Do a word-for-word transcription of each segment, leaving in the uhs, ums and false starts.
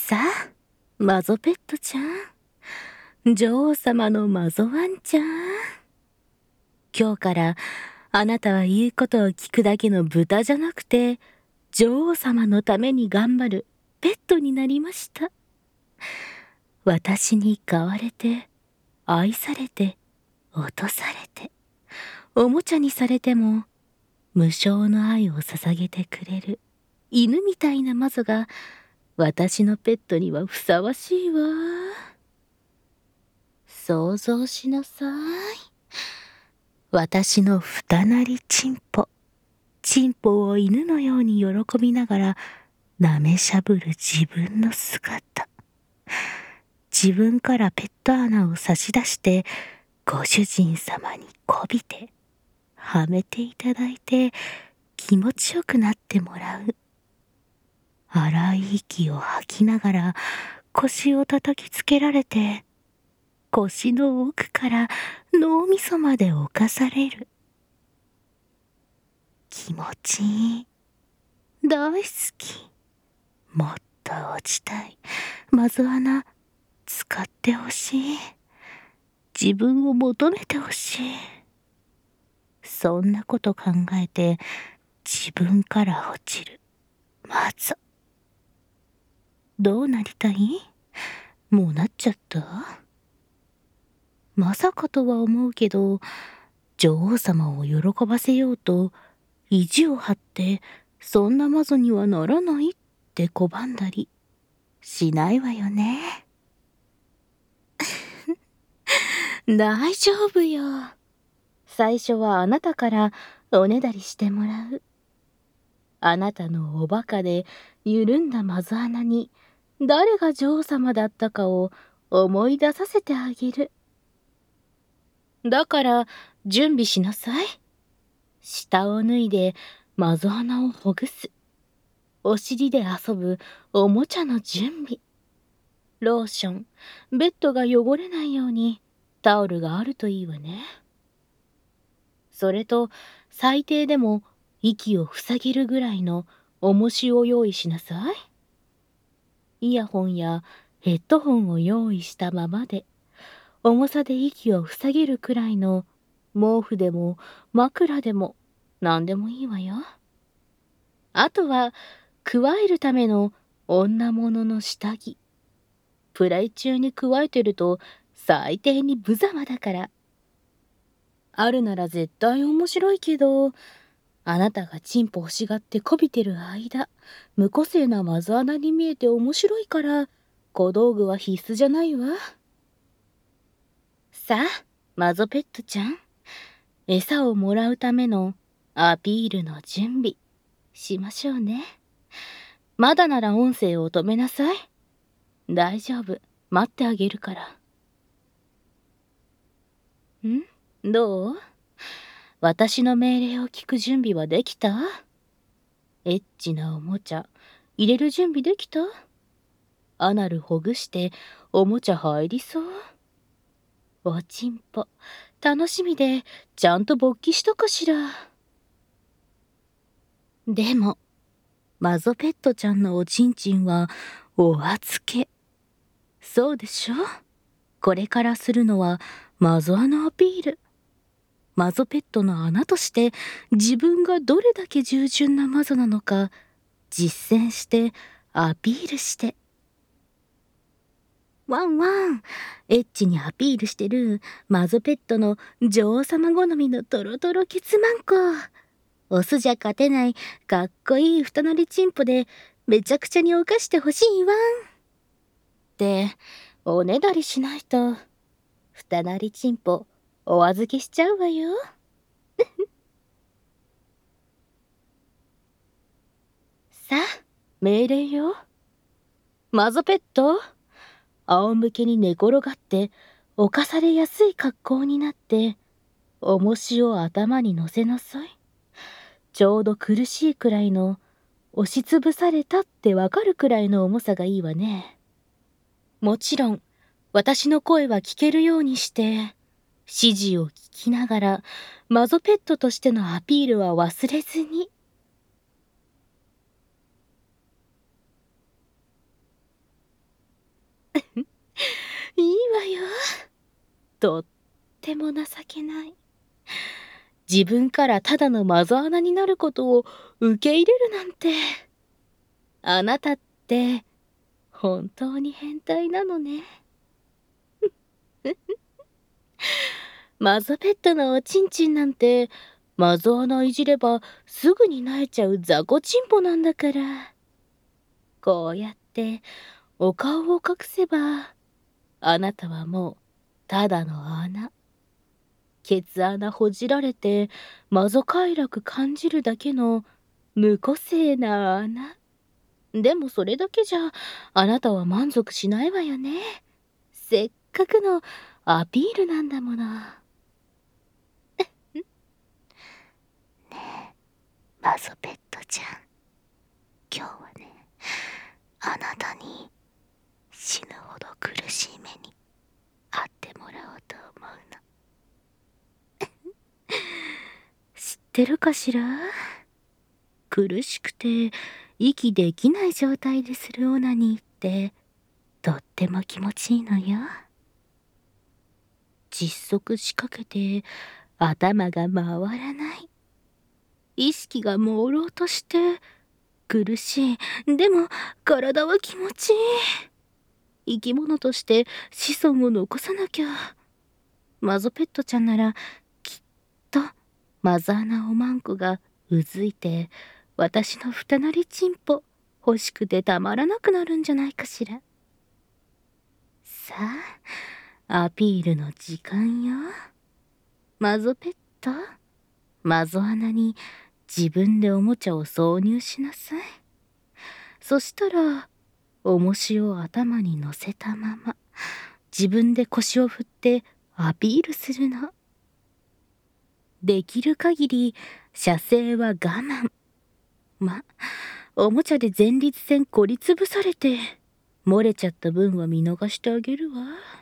さあ、マゾペットちゃん。女王様のマゾワンちゃん。今日からあなたは言うことを聞くだけの豚じゃなくて、女王様のために頑張るペットになりました。私に飼われて、愛されて、落とされて、おもちゃにされても、無償の愛を捧げてくれる犬みたいなマゾが、私のペットにはふさわしいわ。想像しなさい。私の二なりチンポ。チンポを犬のように喜びながら舐めしゃぶる自分の姿。自分からペット穴を差し出してご主人様にこびてはめていただいて気持ちよくなってもらう。荒い息を吐きながら腰を叩きつけられて腰の奥から脳みそまで侵される。気持ちいい。大好き。もっと落ちたい。マゾ穴、使ってほしい。自分を求めてほしい。そんなこと考えて自分から落ちる。マゾ。どうなりたい？もうなっちゃった？まさかとは思うけど、女王様を喜ばせようと意地を張ってそんなマゾにはならないって拒んだりしないわよね。大丈夫よ。最初はあなたからおねだりしてもらう。あなたのおバカで緩んだマゾ穴に誰が女王様だったかを思い出させてあげる。だから準備しなさい。下を脱いでマゾ穴をほぐす。お尻で遊ぶおもちゃの準備。ローション、ベッドが汚れないようにタオルがあるといいわね。それと最低でも息を塞げるぐらいの重しを用意しなさい。イヤホンやヘッドホンを用意したままで重さで息を塞げるくらいの毛布でも枕でも何でもいいわよ。あとは加えるための女物の下着。プライ中に加えてると最低に無様だから。あるなら絶対面白いけど、あなたがチンポ欲しがってこびてる間、無個性なマゾ穴に見えて面白いから、小道具は必須じゃないわ。さあ、マゾペットちゃん。餌をもらうためのアピールの準備しましょうね。まだなら音声を止めなさい。大丈夫、待ってあげるから。ん？どう？私の命令を聞く準備はできた？エッチなおもちゃ入れる準備できた？アナルほぐしておもちゃ入りそう？おちんぽ楽しみでちゃんと勃起したかしら？でもマゾペットちゃんのおちんちんはお預け。そうでしょ？これからするのはマゾ穴アピール。マゾペットの穴として自分がどれだけ従順なマゾなのか実践してアピールして。ワンワン、エッチにアピールしてるマゾペットの女王様好みのトロトロケツマンコ。オスじゃ勝てないかっこいい二なりチンポでめちゃくちゃに犯してほしいワンっておねだりしないと二なりチンポお預けしちゃうわよ。さあ、命令よ。マゾペット、仰向けに寝転がって侵されやすい格好になって重しを頭に乗せなさい。ちょうど苦しいくらいの、押しつぶされたってわかるくらいの重さがいいわね。もちろん私の声は聞けるようにして指示を聞きながらマゾペットとしてのアピールは忘れずに。 よ。とっても情けない。自分からただのマゾ穴になることを受け入れるなんて。あなたって本当に変態なのね。マゾペットのおちんちんなんてマゾ穴いじればすぐに萎えちゃう雑魚チンポなんだから。こうやってお顔を隠せばあなたはもうただの穴。ケツ穴ほじられてマゾ快楽感じるだけの無個性な穴。でもそれだけじゃあなたは満足しないわよね。せっかくのアピールなんだもの。ねえ、マゾペットちゃん。今日はね、あなたに死ぬほど苦しい目に遭ってもらおうと思うの。知ってるかしら？苦しくて息できない状態でするオナニーってとっても気持ちいいのよ。窒息しかけて頭が回らない。意識が朦朧として苦しい。でも体は気持ちいい。生き物として子孫を残さなきゃ。マゾペットちゃんならきっとマザーなおまんこがうずいて私のふたなりちんぽ欲しくてたまらなくなるんじゃないかしら。さあ、アピールの時間よ。マゾペット、マゾ穴に自分でおもちゃを挿入しなさい。そしたら重しを頭に乗せたまま自分で腰を振ってアピールするの。できる限り射精は我慢。ま、おもちゃで前立腺こりつぶされて漏れちゃった分は見逃してあげるわ。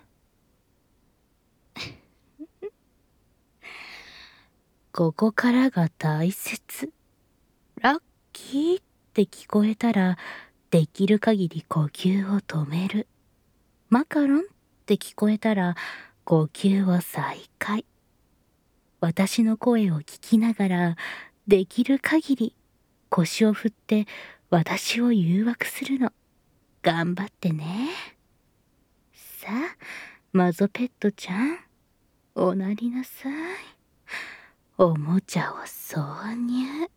ここからが大切。ラッキーって聞こえたらできる限り呼吸を止める。マカロンって聞こえたら呼吸を再開。私の声を聞きながらできる限り腰を振って私を誘惑するの。頑張ってね。さあ、マゾペットちゃん、おなりなさい。おもちゃを挿入。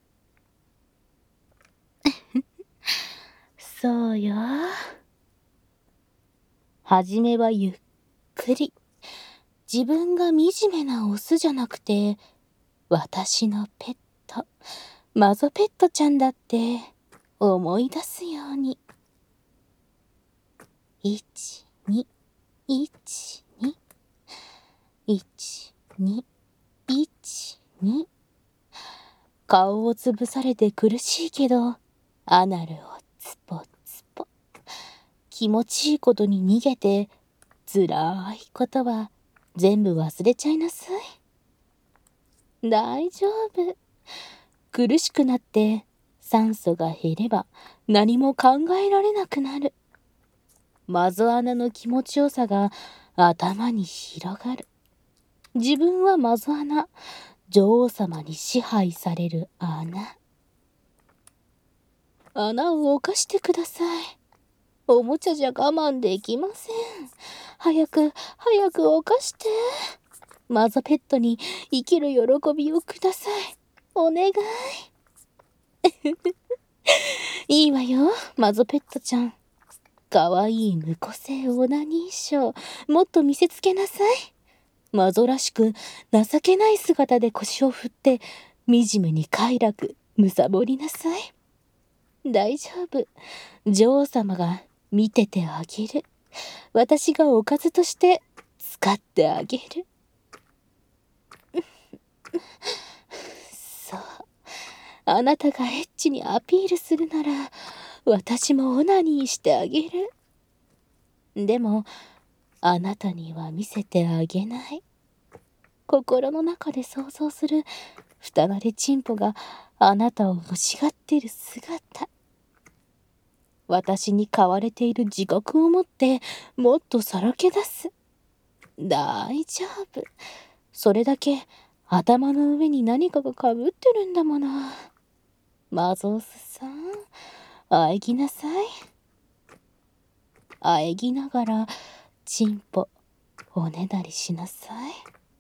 そうよ。はじめはゆっくり。自分が惨めなオスじゃなくて、私のペット、マゾペットちゃんだって思い出すように。いち、に、いち、に、いち、に、いち、に。顔をつぶされて苦しいけど、アナルをツポツポ。気持ちいいことに逃げて、つらいことは全部忘れちゃいなさい。大丈夫。苦しくなって酸素が減れば何も考えられなくなる。マゾ穴の気持ちよさが頭に広がる。自分はマゾ穴、女王様に支配される穴。穴を犯してください。おもちゃじゃ我慢できません。早く、早く犯して。マゾペットに生きる喜びをください。お願い。いいわよ、マゾペットちゃん。かわいい無個性オナニーショー、もっと見せつけなさい。マゾらしく情けない姿で腰を振って惨めに快楽むさぼりなさい。大丈夫。女王様が見ててあげる。私がおかずとして使ってあげる。そう。あなたがエッチにアピールするなら私もオナニーしてあげる。でもあなたには見せてあげない。心の中で想像する二なりチンポがあなたを欲しがってる姿。私に飼われている自覚を持ってもっとさらけ出す。 大丈夫。それだけ頭の上に何かがかぶってるんだもの。マゾウスさん、あえぎなさい。あえぎながら、チンポ、おねだりしなさい。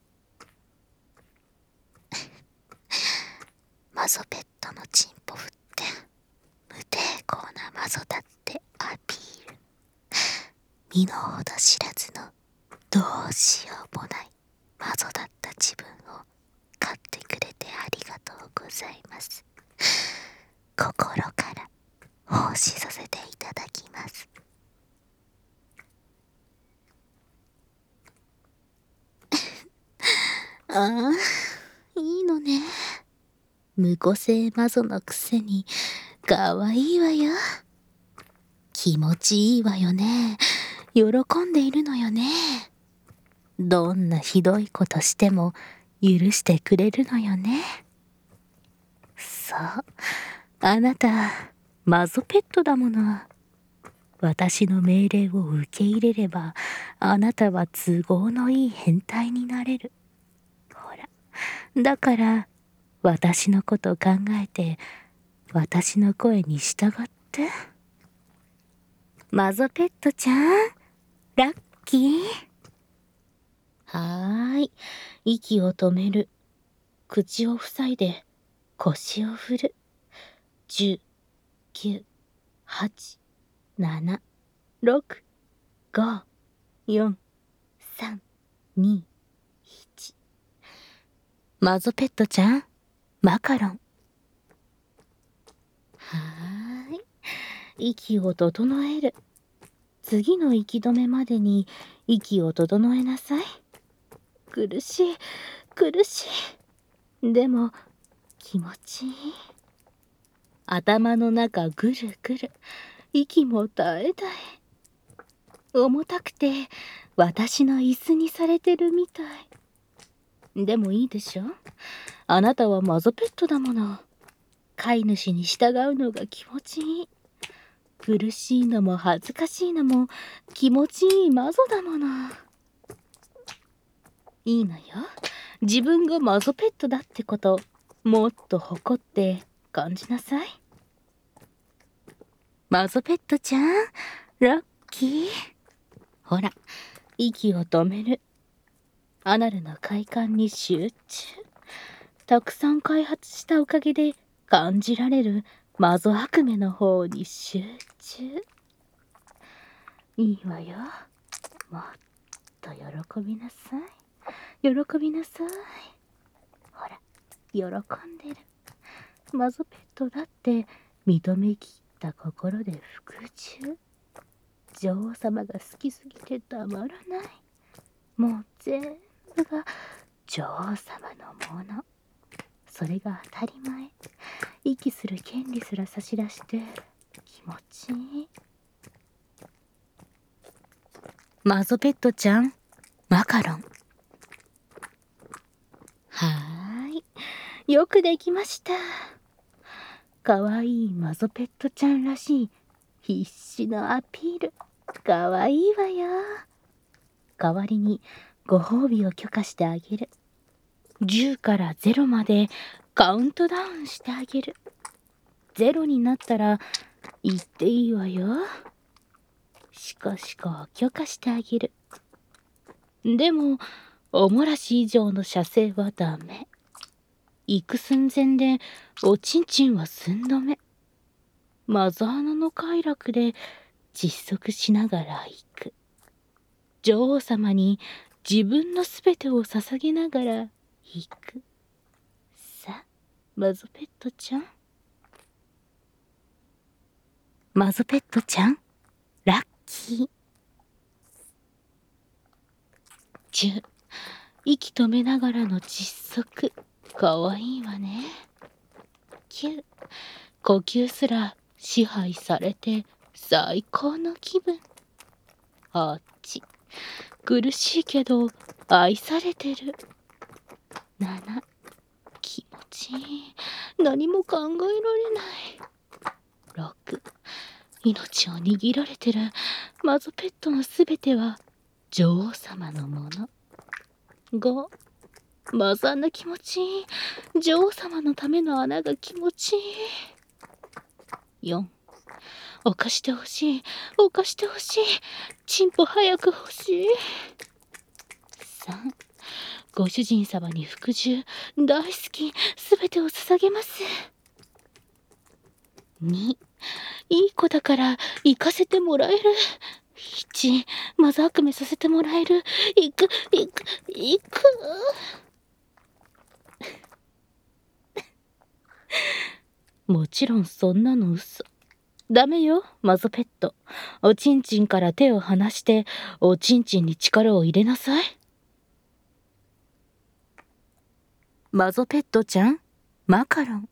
マゾペットのチンポ振って、無抵抗なマゾだってアピール。身の程知らずのどうしようもないマゾだった自分を買ってくれてありがとうございます。心から奉仕させていただきます。ああ、いいのね。無個性マゾのくせにかわいいわよ。気持ちいいわよね。喜んでいるのよね。どんなひどいことしても許してくれるのよね。そう、あなたマゾペットだもの。私の命令を受け入れればあなたは都合のいい変態になれる。ほら、だから私のこと考えて私の声に従って。マゾペットちゃん、ラッキー。はーい、息を止める。口を塞いで腰を振る。じゅう、きゅう、はち、なな、ろく、ご、よん、さん、に、いち。マゾペットちゃん、マカロン。はーい、息を整える。次の息止めまでに息を整えなさい。苦しい、苦しい。でも気持ちいい。頭の中ぐるぐる。息も絶え絶え。重たくて私の椅子にされてるみたい。でもいいでしょ。あなたはマゾペットだもの。飼い主に従うのが気持ちいい。苦しいのも恥ずかしいのも気持ちいいマゾだもの。いいのよ。自分がマゾペットだってこともっと誇って感じなさい。マゾペットちゃん、ラッキー。ほら、息を止める。アナルの快感に集中。たくさん開発したおかげで感じられるマゾ悪夢の方に集中。いいわよ。もっと喜びなさい。喜びなさい。ほら、喜んでる。マゾペットだって認めきった心で服従。女王様が好きすぎてたまらない。もう全部が女王様のもの。それが当たり前。息する権利すら差し出して気持ちいい。マゾペットちゃん、マカロン。はーい、よくできました。かわいいマゾペットちゃんらしい必死のアピール。かわいいわよ。代わりにご褒美を許可してあげる。じゅうからゼロまでカウントダウンしてあげる。ゼロになったら言っていいわよ。シコシコ許可してあげる。でもおもらし以上の射精はダメ。行く寸前でおちんちんは寸止め。マザーナの快楽で窒息しながら行く。女王様に自分のすべてを捧げながら行く。さあ、マゾペットちゃん。マゾペットちゃん、ラッキー。じゅう、息止めながらの窒息。かわいいわね。きゅう、呼吸すら支配されて最高の気分。はち、苦しいけど愛されてる。なな、気持ちいい。何も考えられない。ろく、命を握られてる。マゾペットのすべては女王様のもの。ご、まず穴気持ちいい。女王様のための穴が気持ちいい。よん、犯してほしい。犯してほしい。チンポ早く欲しい。さん、ご主人様に服従。大好き。すべてを捧げます。に、いい子だから行かせてもらえる。いち、まず悪夢させてもらえる。行く、行く、行く。もちろんそんなの嘘。ダメよ、マゾペット。おちんちんから手を離して、おちんちんに力を入れなさい。マゾペットちゃん、マカロン。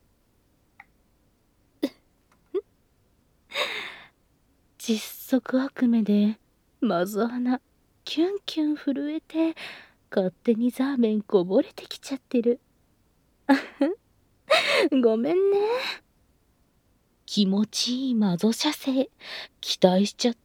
窒息悪夢で、マゾ穴、キュンキュン震えて、勝手にザーメンこぼれてきちゃってる。ごめんね。気持ちいいマゾ射精、期待しちゃった。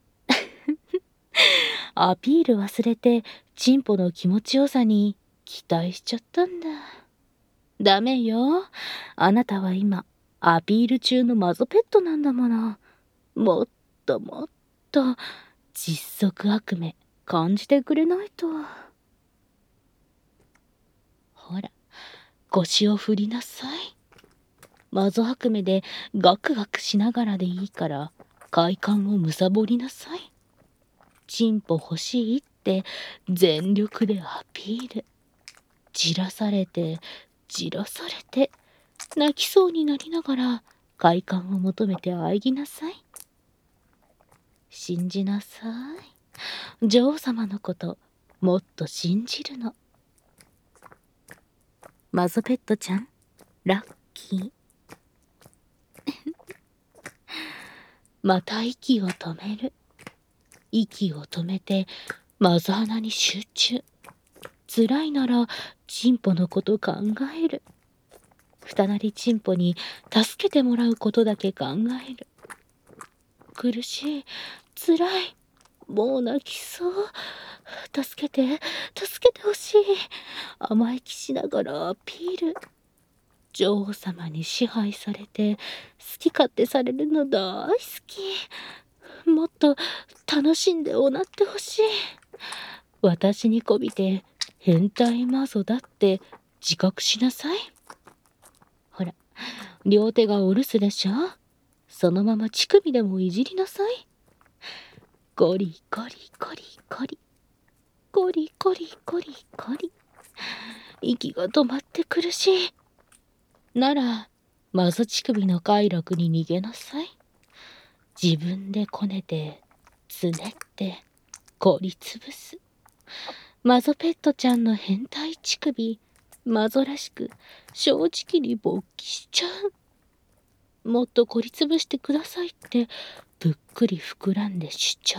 アピール忘れて、チンポの気持ちよさに期待しちゃったんだ。ダメよ。あなたは今、アピール中のマゾペットなんだもの。もっともっと、窒息悪夢、感じてくれないと。ほら、腰を振りなさい。マゾ悪夢でガクガクしながらでいいから、快感をむさぼりなさい。チンポ欲しいって全力でアピール。じらされて、じらされて、泣きそうになりながら快感を求めて喘ぎなさい。信じなさい。女王様のこともっと信じるの。マゾペットちゃん、ラッキー。また息を止める。息を止めてマゾ穴に集中。辛いならチンポのこと考える。ふたなりチンポに助けてもらうことだけ考える。苦しい、辛い、もう泣きそう。助けて、助けてほしい。甘えきしながらアピール。女王様に支配されて好き勝手されるの大好き。もっと楽しんでおなってほしい。私にこびて変態マゾだって自覚しなさい。ほら、両手がお留守でしょ。そのまま乳首でもいじりなさい。ゴリゴリゴリゴリゴリゴリゴリゴリ。息が止まって苦しい。ならマゾ乳首の快楽に逃げなさい。自分でこねてつねってこりつぶす。マゾペットちゃんの変態乳首、マゾらしく正直に勃起しちゃう。もっとこりつぶしてくださいってぷっくり膨らんで主張。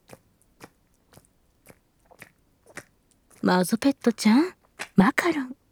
マゾペットちゃん、マカロン。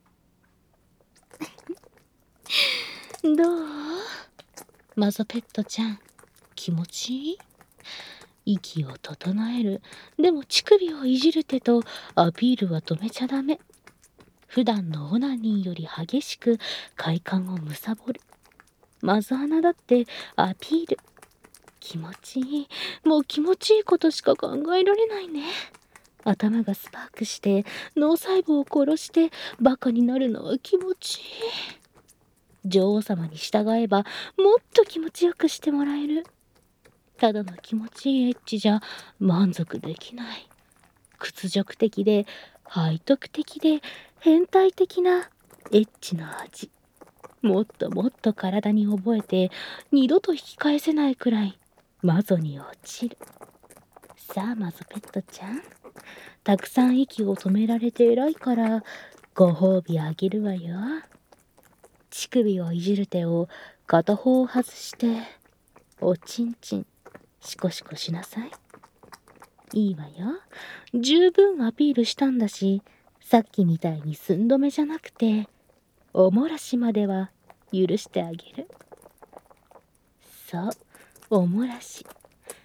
どう？マゾペットちゃん、気持ちいい？息を整える。でも乳首をいじる手とアピールは止めちゃダメ。普段のオナニーより激しく快感をむさぼる。マゾ穴だってアピール。気持ちいい。もう気持ちいいことしか考えられないね。頭がスパークして脳細胞を殺してバカになるのは気持ちいい。女王様に従えばもっと気持ちよくしてもらえる。ただの気持ちいいエッチじゃ満足できない。屈辱的で背徳的で変態的なエッチの味。もっともっと体に覚えて二度と引き返せないくらいマゾに落ちる。さあマゾペットちゃん、たくさん息を止められて偉いからご褒美あげるわよ。乳首をいじる手を片方外しておちんちんシコシコしなさい。いいわよ。十分アピールしたんだし、さっきみたいに寸止めじゃなくておもらしまでは許してあげる。そう、おもらし。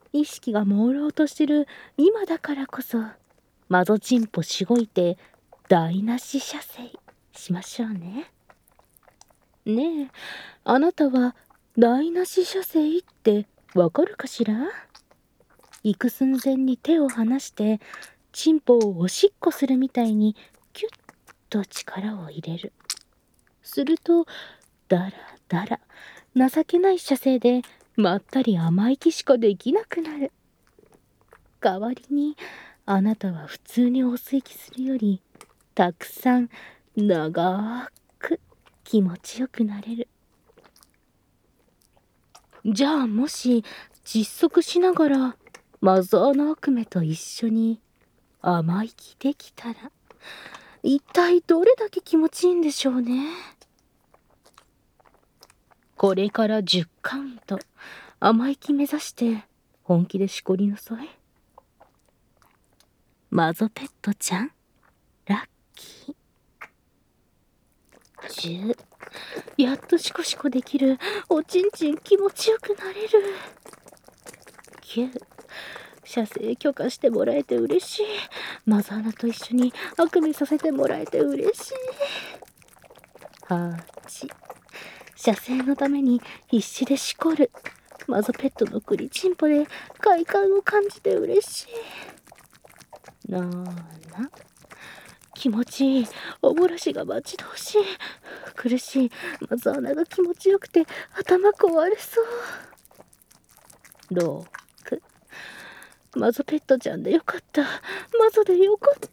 意識が朦朧としてる今だからこそ、マゾチンポしごいて台無し射精しましょうね。ねえ、あなたは台無し射精ってわかるかしら？行く寸前に手を離してチンポをおしっこするみたいにキュッと力を入れる。するとだらだら情けない射精でまったり甘い息しかできなくなる。代わりにあなたは普通にお吸い気するよりたくさん長く気持ちよくなれる。じゃあもし窒息しながらマザーの悪夢と一緒に甘い気できたら、一体どれだけ気持ちいいんでしょうね。これからじゅっカウント甘い気目指して本気でしこりなさい。マゾペットちゃんラッキー。じゅう、やっとシコシコできる。おちんちん気持ちよくなれる。きゅう、射精許可してもらえて嬉しい。マザーナと一緒に悪夢させてもらえて嬉しい。はち、射精のために必死でしこる。マゾペットのクリチンポで快感を感じて嬉しい。なな、気持ちいい。おぼろしが待ち遠しい。苦しい。マザーナが気持ちよくて頭壊れそう。ろく、マゾペットちゃんでよかった。マゾでよかった。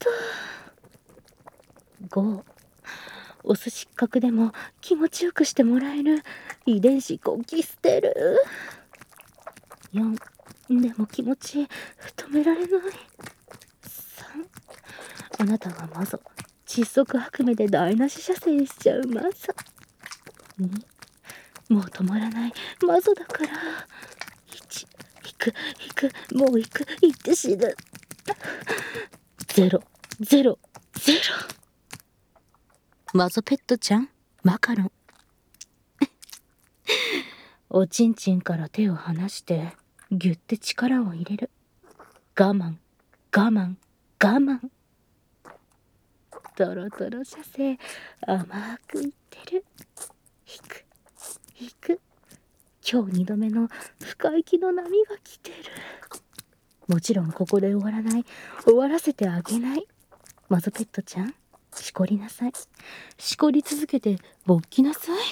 ご、オス失格でも気持ちよくしてもらえる。遺伝子こき捨てる。よん、でも気持ち止められない。さん、あなたはマゾ窒息悪夢で台無し射精しちゃうマザ。に、もう止まらないマゾだから。いち、引く引く、もう引く、行って死ぬ。ゼロ、ゼロ、ゼロ。マゾペットちゃんマカロン。おちんちんから手を離してギュッて力を入れる。我慢我慢我慢。トロトロ射精甘くいってる。引く引く。今日二度目の深息の波が来てる。もちろんここで終わらない。終わらせてあげない。マゾペットちゃんしこりなさい。しこり続けて勃起なさい。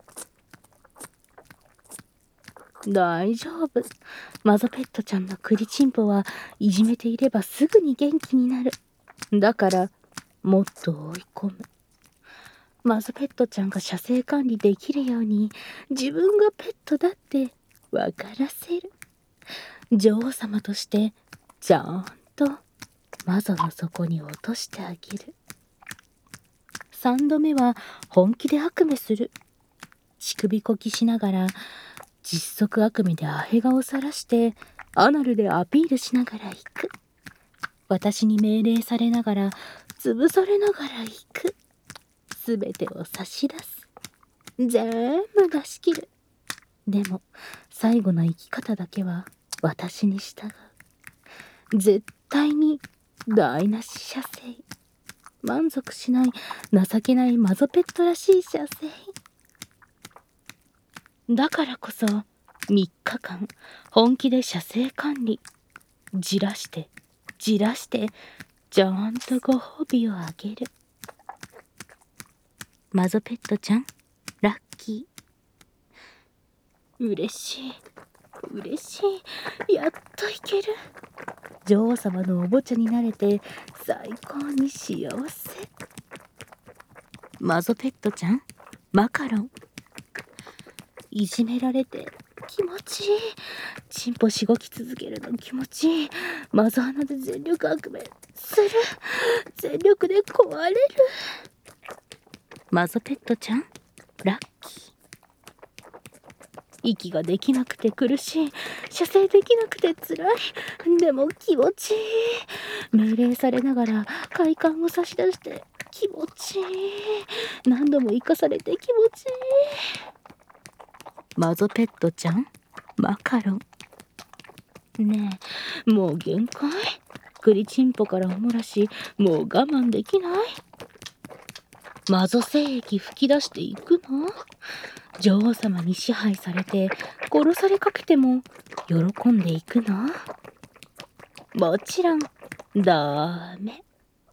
大丈夫。マゾペットちゃんのクリチンポはいじめていればすぐに元気になる。だからもっと追い込む。マゾペットちゃんが射精管理できるように自分がペットだって分からせる。女王様としてちゃんとマゾの底に落としてあげる。さんどめは本気で悪夢する。乳首こきしながら窒息悪夢でアヘ顔さらしてアナルでアピールしながら行く。私に命令されながら潰されながら行く。すべてを差し出す。全部出し切る。でも最後の生き方だけは私に従う。絶対に台無し射精。満足しない情けないマゾペットらしい射精。だからこそみっかかん本気で射精管理。じらしてじらしてちゃんとご褒美をあげる。マゾペットちゃんラッキー。嬉しい嬉しい。やっといける。女王様のおもちゃになれて最高に幸せ。マゾペットちゃんマカロン。いじめられて気持ちいい。チンポしごき続けるの気持ちいい。マザーナで全力悪夢する。全力で壊れる。マゾペットちゃんラッキー。息ができなくて苦しい。射精できなくてつらい。でも気持ちいい。命令されながら快感を差し出して気持ちいい。何度も生かされて気持ちいい。マゾペットちゃんマカロン。 ねえ、もう限界。栗ちんぽからお漏らし、もう我慢できない。マゾ精液吹き出していくの？女王様に支配されて殺されかけても喜んでいくの？もちろんダメ。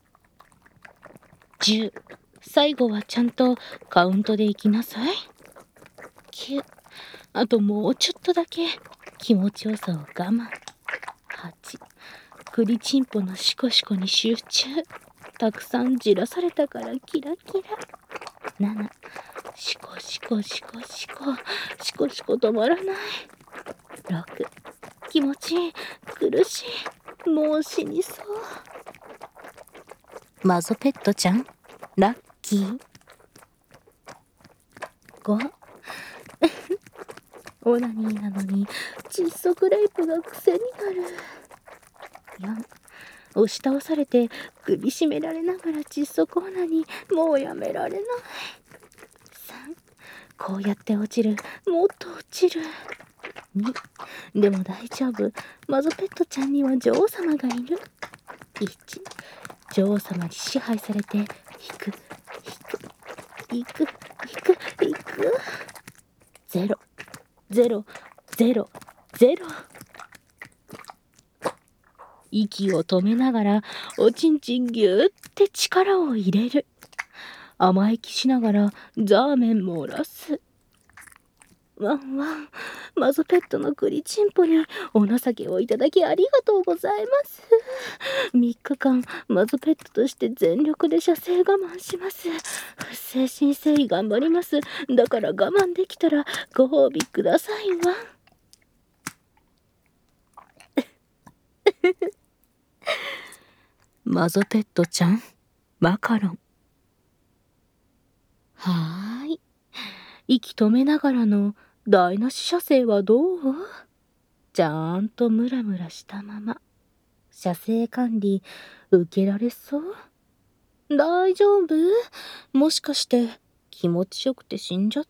じゅう、最後はちゃんとカウントでいきなさい。きゅう、あともうちょっとだけ気持ちよさを我慢。はち、栗ちんぽのシコシコに集中。たくさんじらされたからキラキラ。なな、シコシコシコシコシコシコ止まらない。ろく、気持ちいい、苦しい、もう死にそう。マゾペットちゃんラッキー。ご、オナニーなのに窒息レイプが癖になる。よん、押し倒されて首絞められながら窒息オナニー、もうやめられない。さん、こうやって落ちる、もっと落ちる。に、でも大丈夫、マゾペットちゃんには女王様がいる。いち、女王様に支配されて引く引く引く引く引く。ゼロ、ゼロ、ゼロ、ゼロ。息を止めながらおちんちんぎゅーって力を入れる。甘えきしながらザーメン漏らす。ワンワン、マゾペットの栗ちんぽにお情けをいただきありがとうございます。みっかかんマゾペットとして全力で射精我慢します。誠心誠意頑張ります。だから我慢できたらご褒美くださいわ。マゾペットちゃんマカロン。はーい、息止めながらの台無し射精はどう？ちゃんとムラムラしたまま射精管理受けられそう？大丈夫？もしかして気持ちよくて死んじゃった？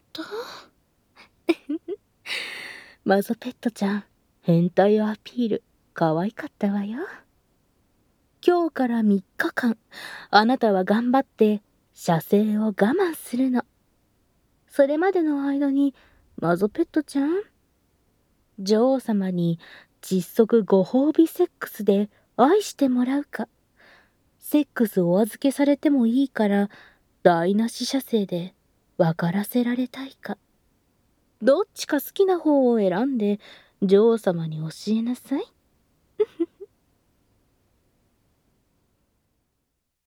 マゾペットちゃん、変態アピール可愛かったわよ。今日からみっかかんあなたは頑張って射精を我慢するの。それまでの間にマゾペットちゃん、女王様に窒息ご褒美セックスで愛してもらうか、セックスお預けされてもいいから台無し射精で分からせられたいか、どっちか好きな方を選んで女王様に教えなさい。